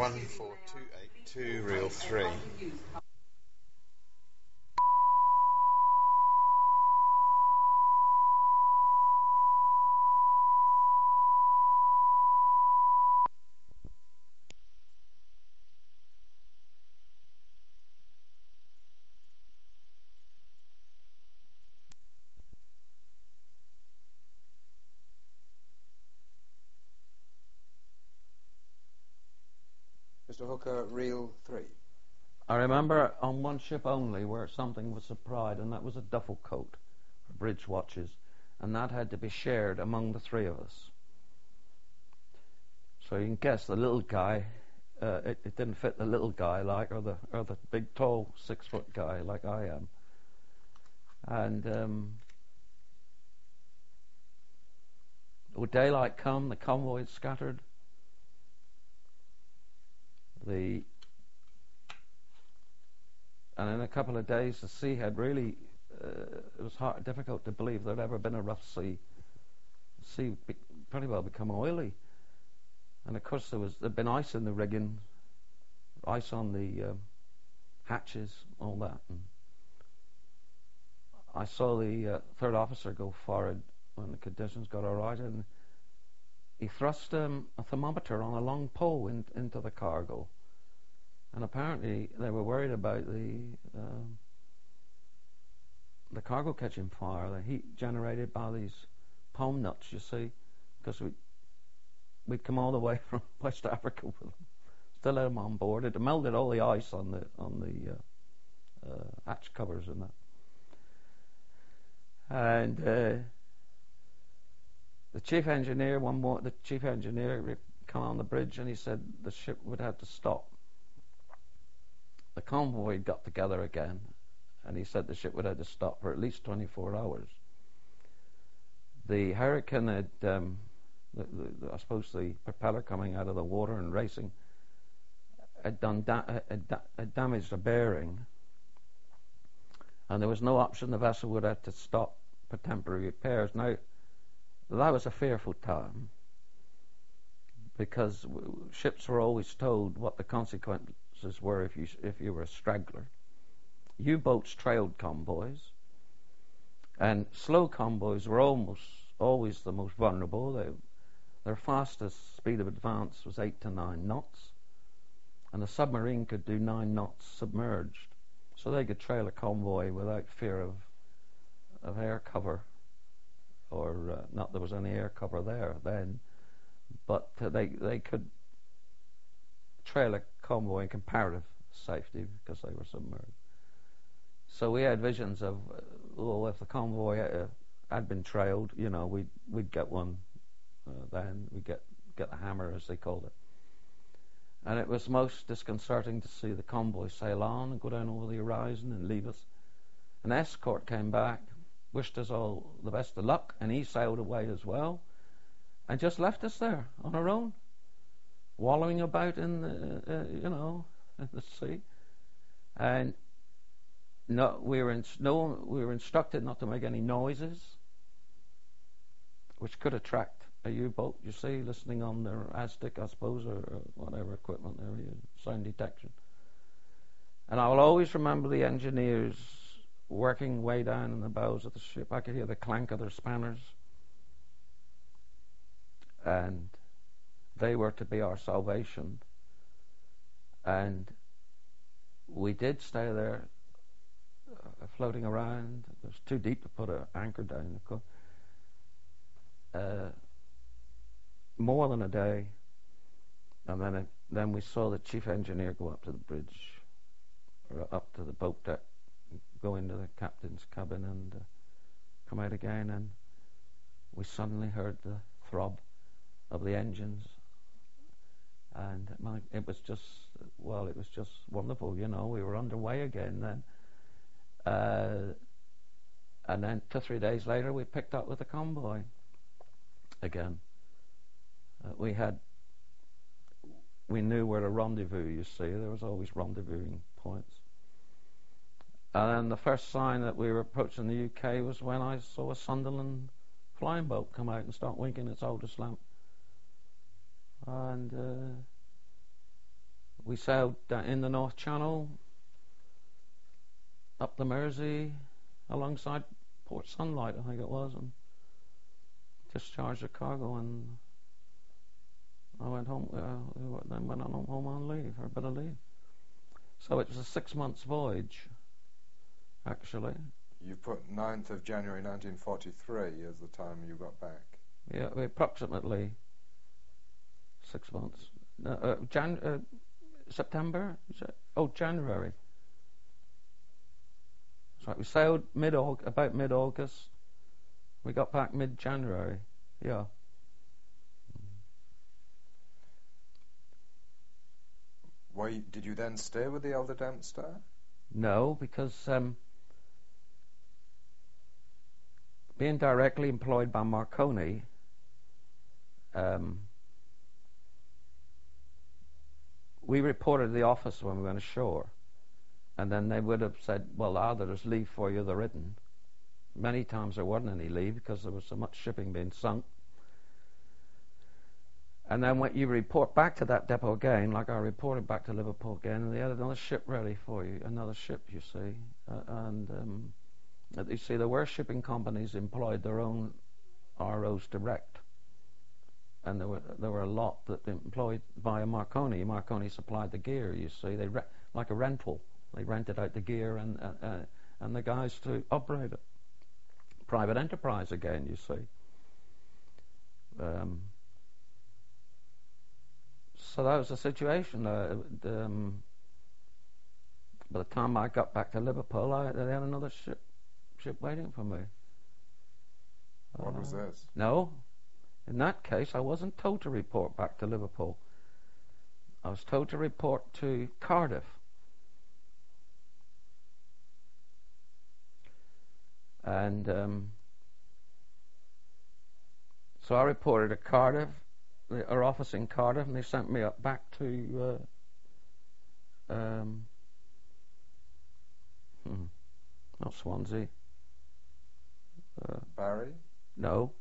14282 reel 3. Mr. Hooker, reel 3. I remember on one ship only where something was supplied, and that was a duffel coat for bridge watches, and that had to be shared among the three of us. So you can guess the little guy, it didn't fit the little guy or the big tall 6 foot guy like I am. And with daylight come, the convoy had scattered. And in a couple of days, the sea had really, it was difficult to believe there'd ever been a rough sea. The sea pretty well become oily. And of course there'd been ice in the rigging, ice on the hatches, all that. And I saw the third officer go forward when the conditions got all right, and he thrust a thermometer on a long pole into the cargo. And apparently they were worried about the cargo catching fire, the heat generated by these palm nuts, you see, because we'd come all the way from West Africa with them, still had them on board. It melted all the ice on the hatch covers and that. And the chief engineer came on the bridge and he said the ship would have to stop. The convoy got together again, and he said the ship would have to stop for at least 24 hours. The hurricane had, I suppose the propeller coming out of the water and racing, had damaged a bearing, and there was no option. The vessel would have to stop for temporary repairs. Now, that was a fearful time, because ships were always told what the consequences were if you were a straggler. U-boats trailed convoys, and slow convoys were almost always the most vulnerable. Their fastest speed of advance was 8 to 9 knots, and a submarine could do 9 knots submerged, so they could trail a convoy without fear of air cover, or not there was any air cover there then, but they could trail a convoy in comparative safety because they were submerged. So we had visions of, if the convoy had been trailed, we'd get one then. We'd get the hammer, as they called it. And it was most disconcerting to see the convoy sail on and go down over the horizon and leave us. An escort came back, wished us all the best of luck, and he sailed away as well, and just left us there on our own, wallowing about in the sea. And we were instructed not to make any noises, which could attract a U-boat, you see, listening on their Aztec, I suppose, or whatever equipment they were, sound detection. And I will always remember the engineers working way down in the bows of the ship. I could hear the clank of their spanners, and they were to be our salvation. And we did stay there, floating around. It was too deep to put an anchor down, of course. More than a day, and then we saw the chief engineer go up to the bridge, or up to the boat deck, go into the captain's cabin and come out again, and we suddenly heard the throb of the engines, and it was just wonderful, we were underway again then. And then 2 or 3 days later we picked up with the convoy again. We knew where to rendezvous, you see. There was always rendezvousing points. And then the first sign that we were approaching the UK was when I saw a Sunderland flying boat come out and start winking its oldest lamp. And we sailed in the North Channel, up the Mersey, alongside Port Sunlight, I think it was, and discharged the cargo, and I went home. Then went on home on leave, or a bit of leave. So it was a 6 months voyage, actually. You put 9th of January 1943 as the time you got back. Yeah, approximately 6 months. September? January. That's right. We sailed about mid-August. We got back mid-January. Yeah. Did you then stay with the Elder Dempster? No, because being directly employed by Marconi, we reported to the office when we went ashore, and then they would have said, well, either there's leave for you, there isn't. Many times there wasn't any leave because there was so much shipping being sunk. And then when you report back to that depot again, like I reported back to Liverpool again, and they had another ship ready for you, another ship, you see. You see, there were shipping companies employed their own ROs direct. And there were a lot that employed via Marconi. Marconi supplied the gear, you see. Like a rental. They rented out the gear and the guys to operate it. Private enterprise again, you see. So that was the situation. By the time I got back to Liverpool, they had another ship waiting for me. What was this? No. In that case, I wasn't told to report back to Liverpool. I was told to report to Cardiff. And so I reported to Cardiff, our office in Cardiff, and they sent me up back to not Swansea. Barry? No.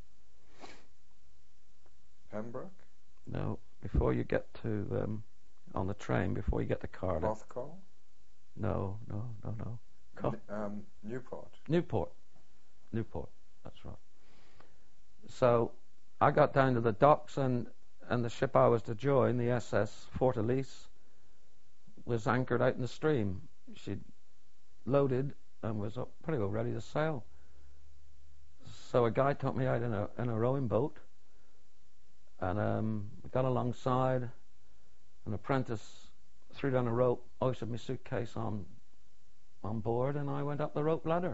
Pembroke? No. Before you get to on the train, before you get to Cardiff. Bothcoll? No. Newport. That's right. So I got down to the docks, and the ship I was to join, the SS Fortalece, was anchored out in the stream. She'd loaded and was pretty well ready to sail. So a guy took me out in a rowing boat, and got alongside. An apprentice threw down a rope, hoisted my suitcase on board, and I went up the rope ladder.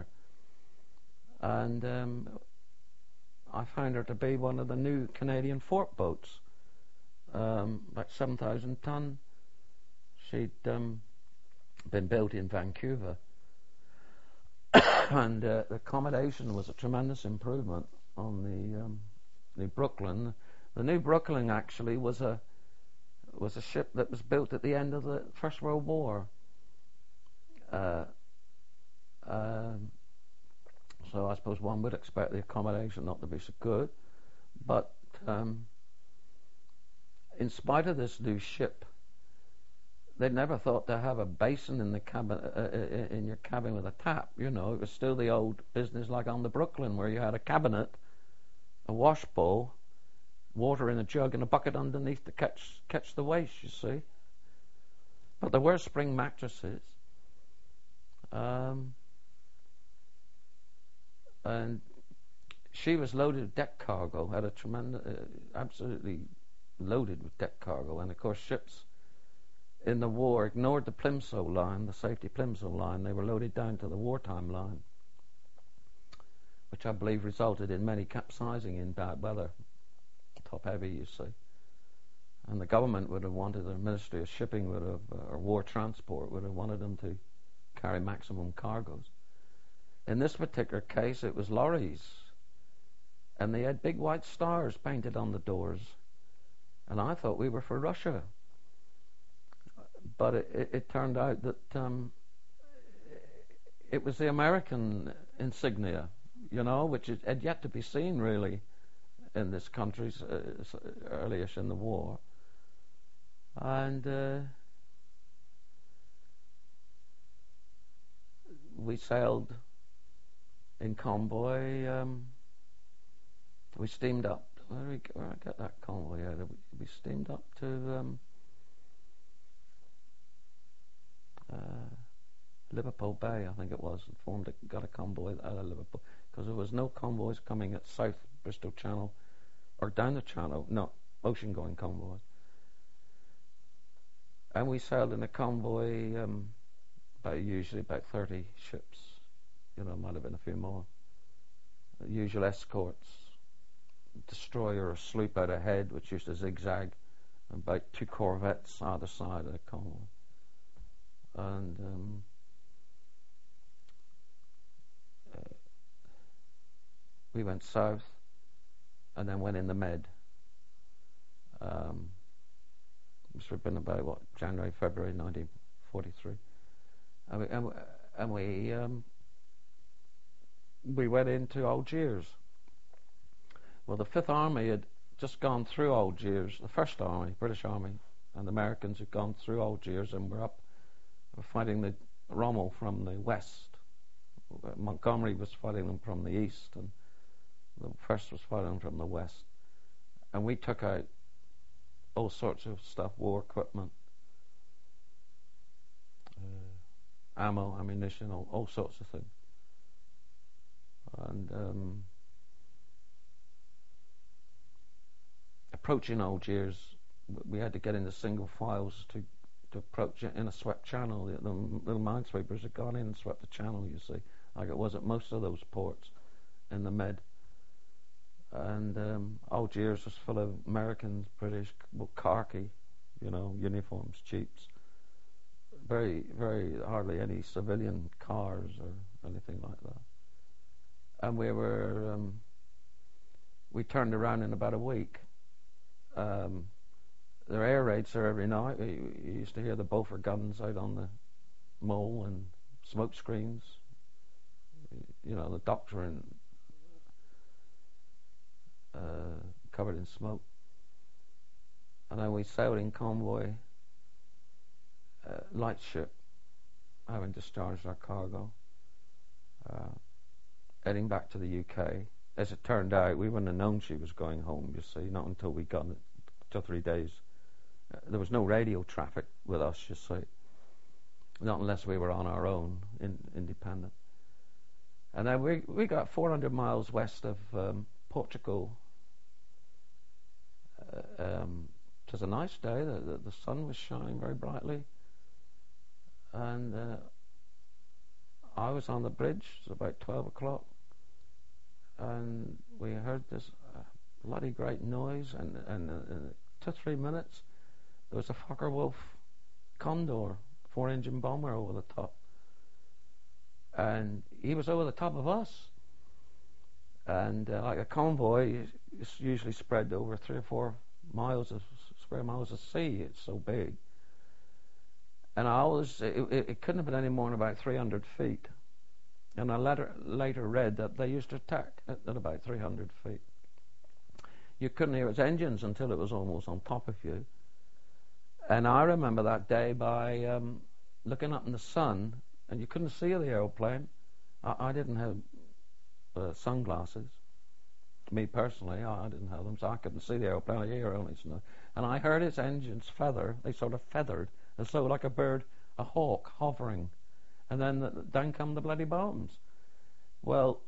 And I found her to be one of the new Canadian Fort boats, about 7,000 ton. She'd been built in Vancouver, and the accommodation was a tremendous improvement on the New Brooklyn. The New Brooklyn actually was a ship that was built at the end of the First World War. So I suppose one would expect the accommodation not to be so good, but in spite of this new ship, they'd never thought to have a basin in the cabin, in your cabin with a tap. You know, it was still the old business like on the Brooklyn, where you had a cabinet, a wash bowl, water in a jug, and a bucket underneath to catch the waste. You see, but there were spring mattresses. And she was loaded with deck cargo, had a tremendous, absolutely loaded with deck cargo. And of course, ships in the war ignored the Plimsoll line, the safety Plimsoll line. They were loaded down to the wartime line, which I believe resulted in many capsizing in bad weather, top heavy, you see. And the government would have wanted, the Ministry of Shipping would have, or War Transport would have wanted them to carry maximum cargoes. In this particular case, it was lorries, and they had big white stars painted on the doors, and I thought we were for Russia. But it turned out that it was the American insignia, you know, which had yet to be seen really in this country early-ish in the war. And we sailed in convoy. We steamed up. Where did I get that convoy out of? We steamed up to Liverpool Bay, I think it was. Got a convoy out of Liverpool because there was no convoys coming at South Bristol Channel or down the Channel. No, ocean-going convoys. And we sailed in a convoy, usually about 30 ships. Might have been a few more. Usual escorts, destroyer or sloop out ahead, which used to zigzag, and about 2 corvettes either side of the convoy. And we went south, and then went in the Med. This would have been about January, February 1943, and we went into Algiers. Well, the Fifth Army had just gone through Algiers. The First Army, British Army, and the Americans had gone through Algiers and were fighting the Rommel from the west. Montgomery was fighting them from the east, and the First was fighting them from the west. And we took out all sorts of stuff, war equipment, ammo, ammunition, all sorts of things. And approaching Algiers, we had to get into single files to approach it in a swept channel. The little minesweepers had gone in and swept the channel, you see, like it was at most of those ports in the Med. And Algiers was full of Americans, British, khaki, uniforms, jeeps. Very, very hardly any civilian cars or anything like that. And we turned around in about a week. There were air raids there every night. You used to hear the Beaufort guns out on the mole and smoke screens. The docks were covered in smoke. And then we sailed in convoy, light ship, having discharged our cargo, heading back to the UK. As it turned out, we wouldn't have known she was going home, you see, not until we got 2 or 3 days. There was no radio traffic with us, you see, not unless we were on our own, independent. And then we got 400 miles west of Portugal. It was a nice day. The sun was shining very brightly, and I was on the bridge. It was about 12 o'clock, and we heard this bloody great noise, and in 2 or 3 minutes there was a Focke-Wulf Condor 4-engine bomber over the top, and he was over the top of us. And like a convoy, it's usually spread over 3 or 4 square miles of sea. It's so big. And it couldn't have been any more than about 300 feet. And I later read that they used to attack at about 300 feet. You couldn't hear its engines until it was almost on top of you. And I remember that day by looking up in the sun, and you couldn't see the aeroplane. I didn't have sunglasses. Me personally, I didn't have them, so I couldn't see the aeroplane. I hear only snow. And I heard its engines feather. They sort of feathered, as though like a bird, a hawk, hovering. And then down come the bloody bombs. Well,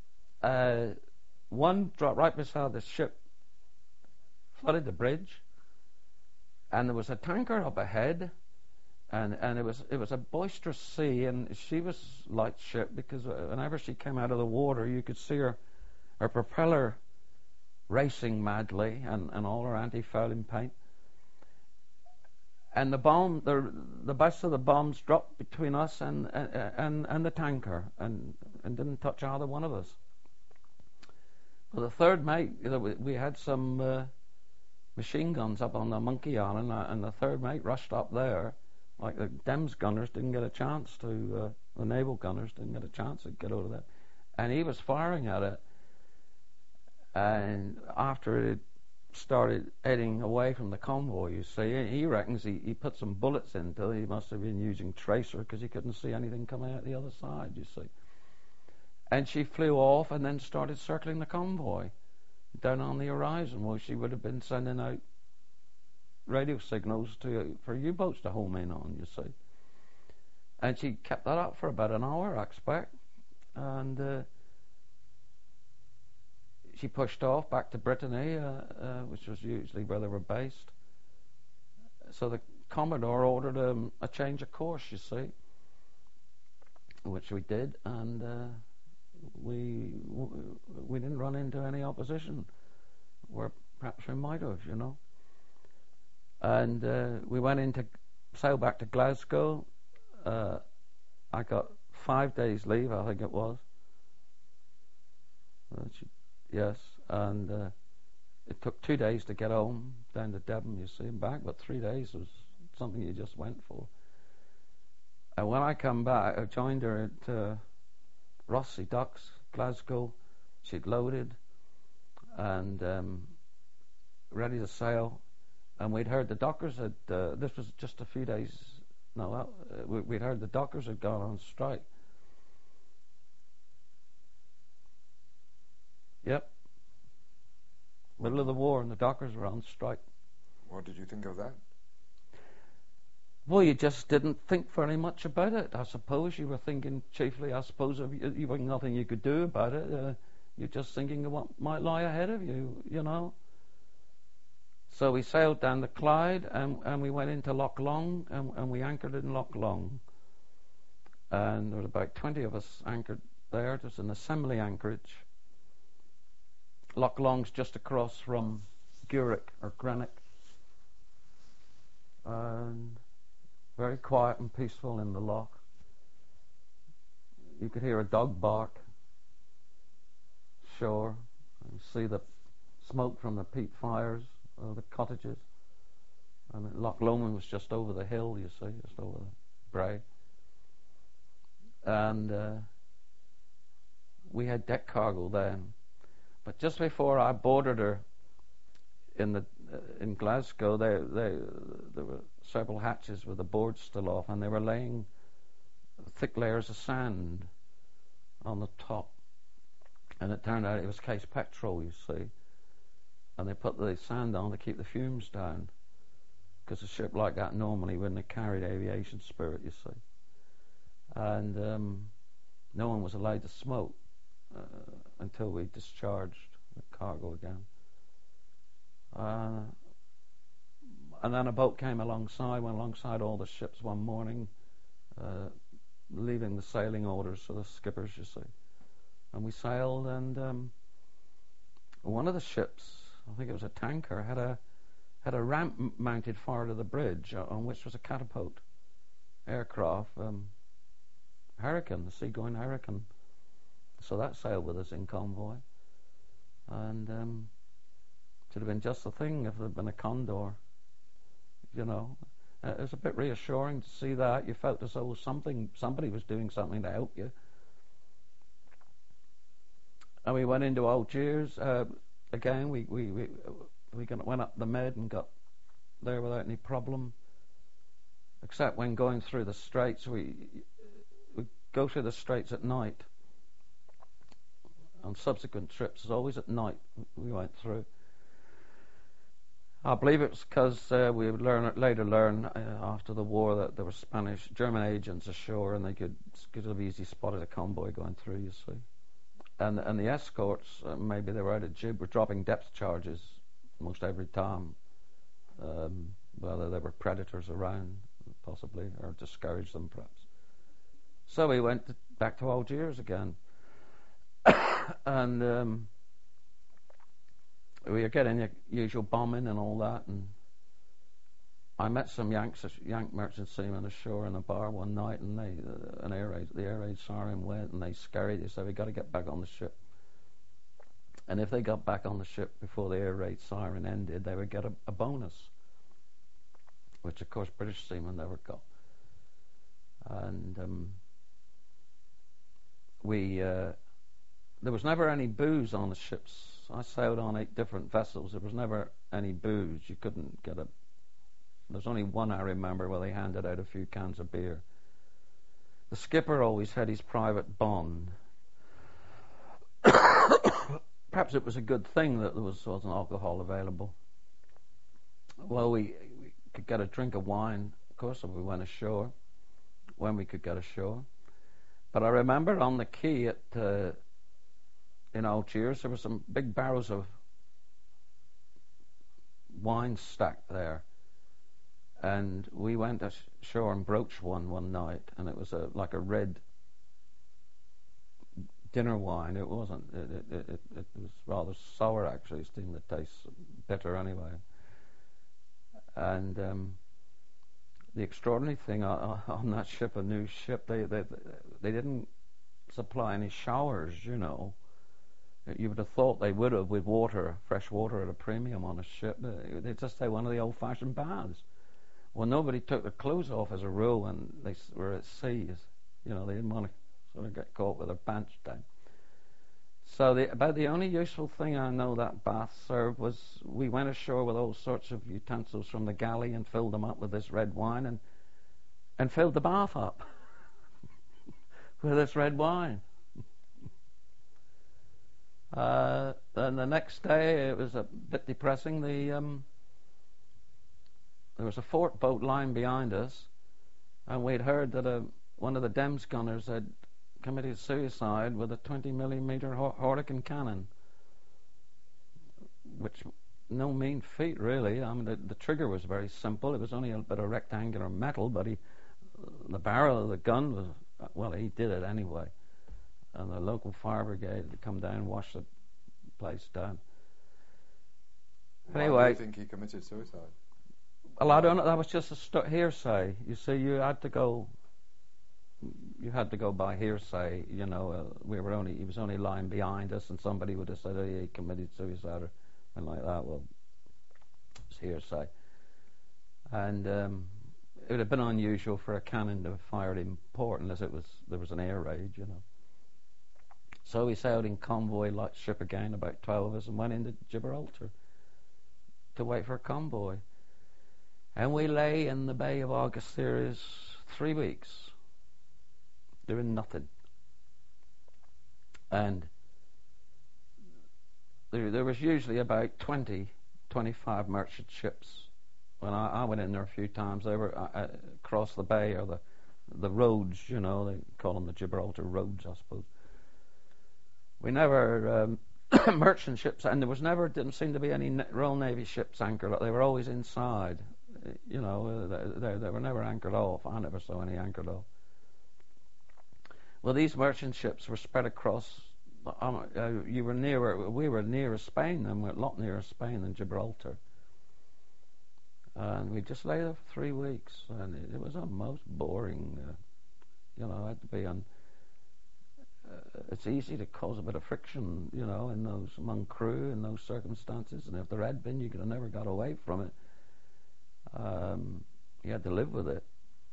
one dropped right beside the ship, flooded the bridge, and there was a tanker up ahead, and it was a boisterous sea, and she was light ship because whenever she came out of the water, you could see her propeller racing madly, and all her anti-fouling paint. And the best of the bombs dropped between us and the tanker, and didn't touch either one of us. Well, the third mate, we had some machine guns up on the Monkey Island, and the third mate rushed up there. Like the Dems gunners didn't get a chance to, the naval gunners didn't get a chance to get over that, and he was firing at it. And after it had started heading away from the convoy, you see. He reckons he put some bullets into it. He must have been using tracer because he couldn't see anything coming out the other side, you see. And she flew off and then started circling the convoy down on the horizon. Well, she would have been sending out radio signals for U-boats to home in on, you see. And she kept that up for about an hour, I expect. And she pushed off back to Brittany, which was usually where they were based. So the Commodore ordered a change of course, you see, which we did, and we didn't run into any opposition, where perhaps we might have, you know. And we went into sail back to Glasgow. I got 5 days leave, I think it was. Yes, and it took 2 days to get home down to Devon, you see, and back, but 3 days was something you just went for. And when I come back, I joined her at Rothesay Docks, Glasgow. She'd loaded and ready to sail, and we'd heard the dockers had, this was just a few days, we'd heard the dockers had gone on strike. Yep. Middle of the war and the dockers were on strike. What did you think of that? Well, you just didn't think very much about it. I suppose you were thinking chiefly, of you were nothing you could do about it. You're just thinking of what might lie ahead of you, you know. So we sailed down the Clyde and we went into Loch Long and we anchored in Loch Long. And there was about 20 of us anchored there. It was an assembly anchorage. Loch Long's just across from Greenock or Greenock. And very quiet and peaceful in the loch. You could hear a dog bark shore and see the smoke from the peat fires of the cottages. And Loch Lomond was just over the hill, you see, just over the brae. And we had deck cargo then. But just before I boarded her in Glasgow, there were several hatches with the boards still off, and they were laying thick layers of sand on the top. And it turned out it was case petrol, you see. And they put the sand on to keep the fumes down, because a ship like that normally wouldn't have carried aviation spirit, you see. And no one was allowed to smoke until we discharged the cargo again. And then a boat came alongside, went alongside all the ships one morning, leaving the sailing orders for the skippers, you see. And we sailed, and one of the ships, I think it was a tanker, had a ramp mounted far to the bridge, on which was a catapult aircraft, Hurricane, the seagoing Hurricane. So that sailed with us in convoy, and should have been just the thing if there had been a Condor, you know. It was a bit reassuring to see that. You felt as though somebody was doing something to help you. And we went into Algiers again. We went up the Med and got there without any problem, except when going through the Straits. We go through the Straits at night. On subsequent trips, it's always at night we went through. I believe it was because we would later learn after the war that there were German agents ashore, and they could have easily spotted a convoy going through, you see. And the escorts, maybe they were out of jib, were dropping depth charges almost every time, whether there were predators around, possibly, or discouraged them, perhaps. So we went back to Algiers again. And we were getting the usual bombing and all that, and I met some Yank merchant seamen ashore in a bar one night, and the air raid siren went, and they scurried. They said, "We got to get back on the ship." And if they got back on the ship before the air raid siren ended, they would get a bonus, which of course British seamen never got. And we there was never any booze on the ships. I sailed on 8 different vessels. There was never any booze. You couldn't get a... There's only one I remember where they handed out a few cans of beer. The skipper always had his private bond. Perhaps it was a good thing that there wasn't alcohol available. Well, we could get a drink of wine, of course, if we went ashore, when we could get ashore. But I remember on the quay in Algiers, there were some big barrels of wine stacked there. And we went ashore and broached one night, and it was like a red dinner wine. It wasn't. It was rather sour, actually. It seemed to taste bitter anyway. And the extraordinary thing on that ship, a new ship, they didn't supply any showers, you know. You would have thought they would have, with water, fresh water at a premium on a ship. They just had one of the old-fashioned baths. Well, nobody took their clothes off as a rule when they were at sea. You know, they didn't want to sort of get caught with their pants down. So about the only useful thing I know that bath served was we went ashore with all sorts of utensils from the galley and filled them up with this red wine and filled the bath up with this red wine. Then the next day it was a bit depressing. There was a fort boat lying behind us, and we'd heard that one of the Dems gunners had committed suicide with a 20mm Horlican cannon, which no mean feat, really. I mean, the trigger was very simple. It was only a bit of rectangular metal, but the barrel of the gun was, well, he did it anyway. And the local fire brigade had come down and washed the place down. Anyway, why do you think he committed suicide? Well, I don't know. That was just a hearsay. You see, you had to go by hearsay. You know, he was only lying behind us, and somebody would have said, "Oh, he committed suicide," or something like that. Well, it's hearsay, and it would have been unusual for a cannon to have fired in port unless there was an air raid, you know. So we sailed in convoy light ship again, about 12 of us, and went into Gibraltar to wait for a convoy. And we lay in the Bay of Algeciras 3 weeks, doing nothing. And there was usually about 25 merchant ships. When I went in there a few times, they were across the bay, or the roads, you know, they call them the Gibraltar roads, I suppose. We never merchant ships, and didn't seem to be any Royal Navy ships anchored. They were always inside. You know, they were never anchored off. I never saw any anchored off. Well, these merchant ships were spread across. We were nearer Spain, and we're a lot nearer Spain than Gibraltar. And we just lay there for 3 weeks, and it was a most boring. You know, had to be on. It's easy to cause a bit of friction, you know, among crew in those circumstances. And if there had been, you could have never got away from it. You had to live with it,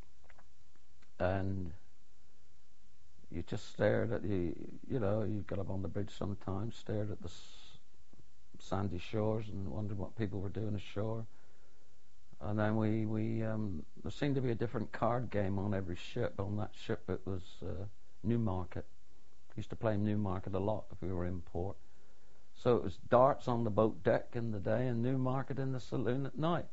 and you just stared at you know, you got up on the bridge sometimes, stared at the sandy shores and wondered what people were doing ashore. And then there seemed to be a different card game on every ship. On that ship it was Newmarket. We used to play Newmarket a lot if we were in port. So it was darts on the boat deck in the day and Newmarket in the saloon at night.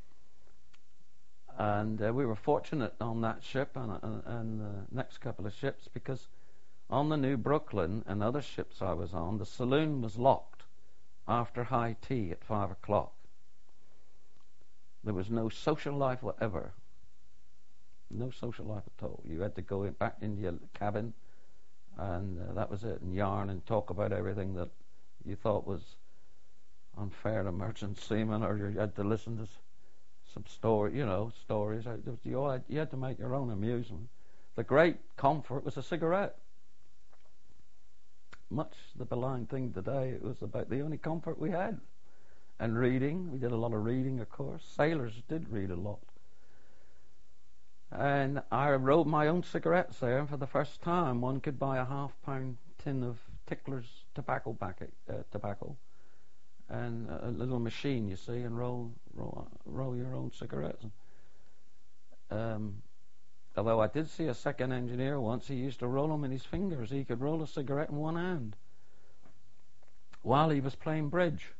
And we were fortunate on that ship and the next couple of ships, because on the New Brooklyn and other ships I was on, the saloon was locked after high tea at 5 o'clock. There was no social life whatever. No social life at all. You had to go back into your cabin, and that was it, and yarn and talk about everything that you thought was unfair to merchant seamen, or you had to listen to some stories. You had to make your own amusement. The great comfort was a cigarette. Much the blind thing today, it was about the only comfort we had. And reading, we did a lot of reading, of course. Sailors did read a lot. And I rolled my own cigarettes there, and for the first time one could buy a half-pound tin of Tickler's tobacco, and a little machine, you see, and roll your own cigarettes. Although I did see a second engineer once, he used to roll them in his fingers. He could roll a cigarette in one hand while he was playing bridge.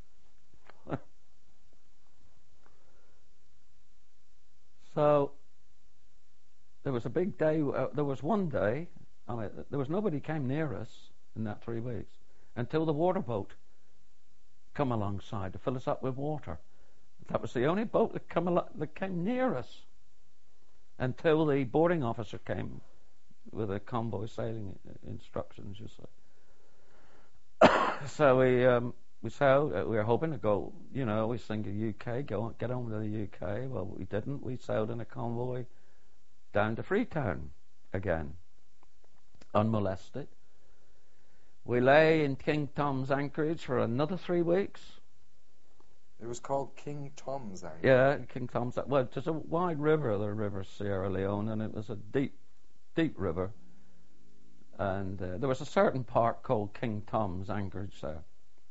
So there was a big day. There was one day, there was nobody came near us in that 3 weeks until the water boat come alongside to fill us up with water. That was the only boat that came near us until the boarding officer came with the convoy sailing instructions, you see. So we sailed. We were hoping to go, we was thinking UK, get on to the UK. Well, we didn't. We sailed in a convoy down to Freetown again, unmolested. We lay in King Tom's Anchorage for another 3 weeks. It was called King Tom's Anchorage. Yeah, King Tom's. Well, there's a wide river, the River Sierra Leone, and it was a deep, deep river. And there was a certain park called King Tom's Anchorage there.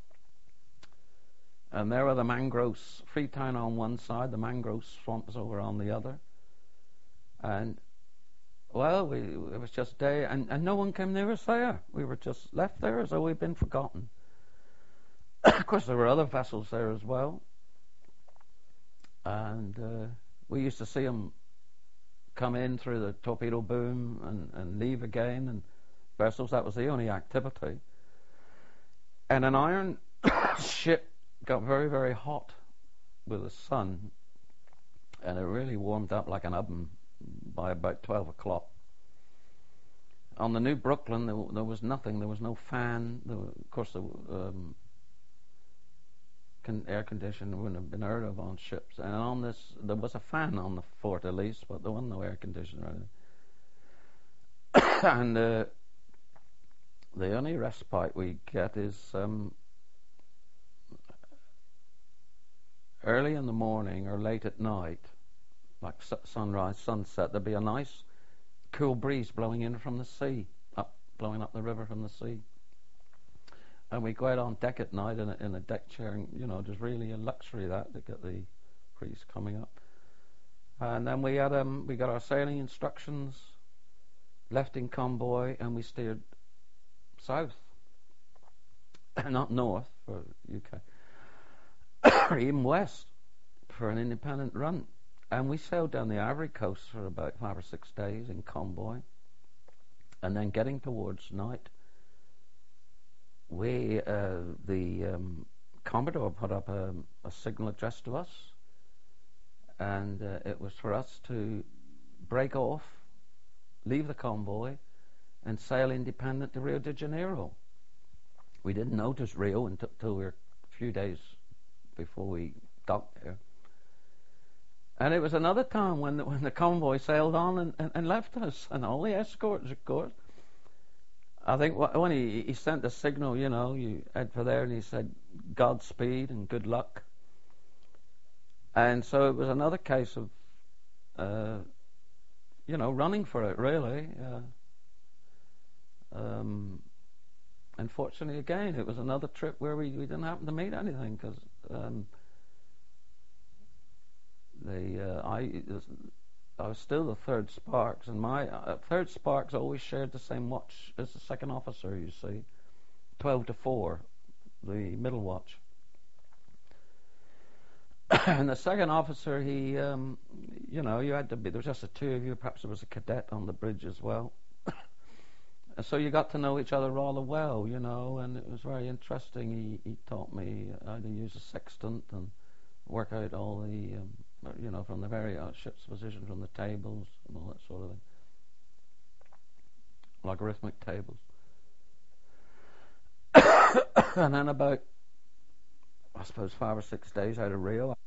And there were the mangroves, Freetown on one side, the mangrove swamps over on the other. And, well, it was just day, and no one came near us there. We were just left there as though we'd been forgotten. Of course, there were other vessels there as well. And we used to see them come in through the torpedo boom and leave again, and vessels, that was the only activity. And an iron ship got very, very hot with the sun, and it really warmed up like an oven by about 12 o'clock. On the New Brooklyn, there was nothing. There was no fan. Of course, air conditioning wouldn't have been heard of on ships. And on this, there was a fan on the fort at least, but there wasn't no air conditioner. And the only respite we get is early in the morning or late at night, like sunrise, sunset. There'd be a nice cool breeze blowing in from the sea, blowing up the river from the sea. And we go out on deck at night in a deck chair, and just really a luxury that to get the breeze coming up. And then we got our sailing instructions, left in convoy, and we steered south, not north for UK, or even west for an independent run. And we sailed down the Ivory Coast for about 5 or 6 days in convoy, and then getting towards night, the Commodore put up a signal addressed to us, and it was for us to break off, leave the convoy, and sail independent to Rio de Janeiro. We didn't notice Rio until we were a few days before we docked there. And it was another time when the convoy sailed on and left us, and all the escorts, of course. I think when he sent the signal, you head for there, and he said, Godspeed and good luck. And so it was another case of, running for it, really. Unfortunately, again, it was another trip where we didn't happen to meet anything, because I was still the third Sparks, and my third Sparks always shared the same watch as the second officer, you see, 12 to 4, the middle watch. And the second officer, he, you had to be, there was just the two of you, perhaps there was a cadet on the bridge as well. So you got to know each other rather well, and it was very interesting. He taught me how to use a sextant and work out all the, from the very ship's position, from the tables and all that sort of thing. Logarithmic tables. And then about, I suppose, 5 or 6 days out of Rio,